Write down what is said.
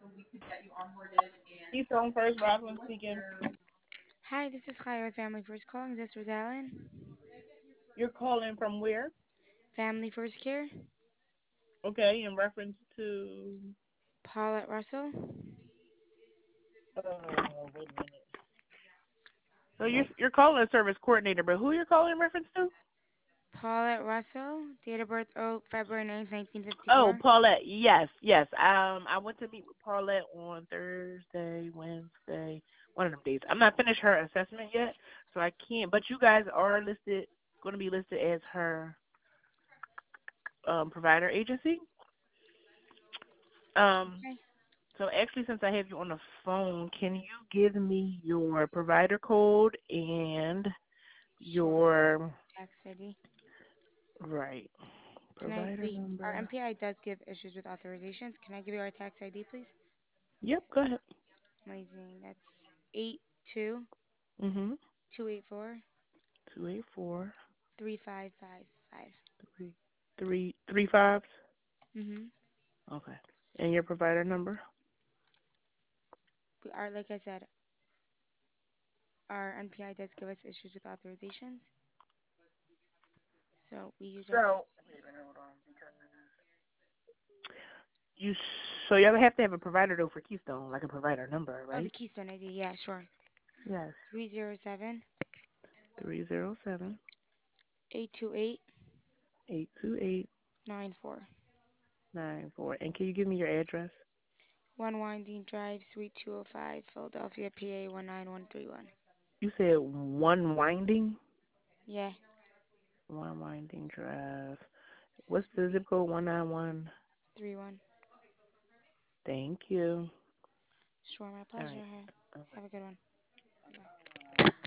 Keystone First, Rockland speaking. Hi, this is Chaya with Family First Calling. Is this Rosalind? You're calling from where? Family First Care? Okay, in reference to. Paulette Russell? Wait a minute. So you're calling a service coordinator, but who you're calling in reference to? Paulette Russell, date of birth February 9th, Oh, 1954. Paulette. Yes, yes. I went to meet with Paulette on Thursday, Wednesday, one of them days. I'm not finished her assessment yet, so I can't. But you guys are listed, going to be listed as her provider agency. Um, Okay. so actually, since I have you on the phone, can you give me your provider code and Sure. your Tax ID. right Can I, provider our number? MPI does give issues with authorizations. Can I give you our tax ID, please? Yep, go ahead. Amazing. That's 82 Mhm. 284 284 3555. three fives. Mm-hmm. Okay. And your provider number? Like I said, our NPI does give us issues with authorizations. So we use our, So wait a minute, hold on, because you so you have to have a provider though for Keystone, like a provider number, oh, the right? Keystone ID. Yeah, sure. Yes. 307 307 828 828 94. 94. And can you give me your address? 1 Winding Drive, Suite 205, Philadelphia, PA 19131. You said one winding? Yeah, One winding drive. What's the zip code? 191. 31. Thank you. Sure, my All pleasure. right. Have a good one. Bye.